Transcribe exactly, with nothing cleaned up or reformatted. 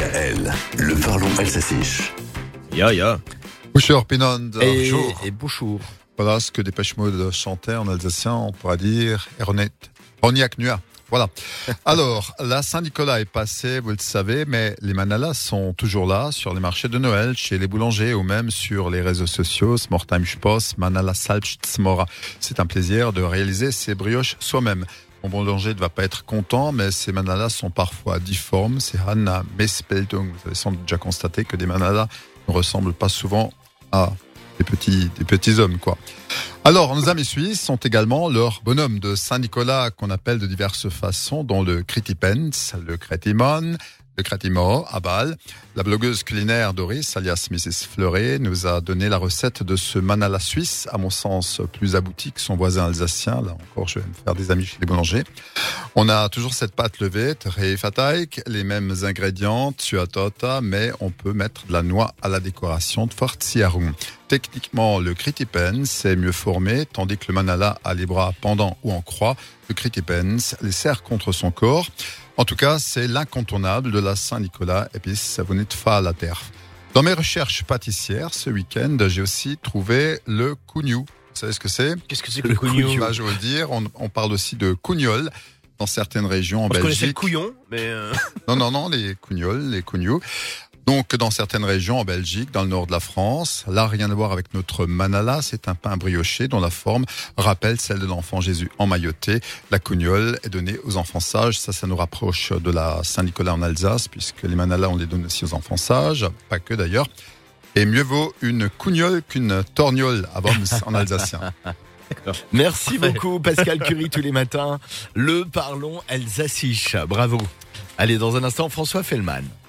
Michael, le parlons alsacien. Ja, ja. Bonjour Pinand. Et, et bonjour. Voilà ce que Dépêche Mode chantait en alsacien, on pourra dire Ernet. Roniak Nua. Voilà. Alors, la Saint-Nicolas est passée, vous le savez, mais les manalas sont toujours là sur les marchés de Noël, chez les boulangers ou même sur les réseaux sociaux. Smortime Spos, Manala Salchtsmora. C'est un plaisir de réaliser ces brioches soi-même. Mon boulanger ne va pas être content, mais ces manalas sont parfois difformes. C'est Hanna Mespeltung. Vous avez sans doute déjà constaté que des manalas ne ressemblent pas souvent à des petits, des petits hommes, quoi. Alors, nos amis suisses sont également leurs bonhommes de Saint-Nicolas qu'on appelle de diverses façons, dont le Kritipens, le Kretimon, le Kretimo à Bâle. La blogueuse culinaire Doris, alias missus Fleuret, nous a donné la recette de ce manala suisse, à mon sens plus abouti que son voisin alsacien. Là encore, je vais me faire des amis chez les boulangers. On a toujours cette pâte levée, Reifateig, les mêmes ingrédients, Tuatota, mais on peut mettre de la noix à la décoration de Fortsiarum. Techniquement, le Kritipens est mieux formé, tandis que le manala a les bras pendants ou en croix. Le Kritipens les serre contre son corps. En tout cas, c'est l'incontournable de la Saint-Nicolas, et puis ça vous n'est pas à la terre. Dans mes recherches pâtissières, ce week-end, j'ai aussi trouvé le cougnou. Vous savez ce que c'est? Qu'est-ce que c'est que le cougnou? Bah, je vais le dire, on, on parle aussi de cougnol dans certaines régions en Moi, Belgique. Je connaissais le couillon, mais... Euh... Non, non, non, les cougnols, les cougnous. Donc, dans certaines régions en Belgique, dans le nord de la France, là, rien à voir avec notre manala, c'est un pain brioché dont la forme rappelle celle de l'enfant Jésus emmailloté. La cougnole est donnée aux enfants sages. Ça, ça nous rapproche de la Saint-Nicolas en Alsace, puisque les manalas, on les donne aussi aux enfants sages, pas que d'ailleurs. Et mieux vaut une cougnole qu'une torgnole à Worms en alsacien. Merci beaucoup, Pascal Curie, tous les matins. Le parlons alsacien. Bravo. Allez, dans un instant, François Fellman.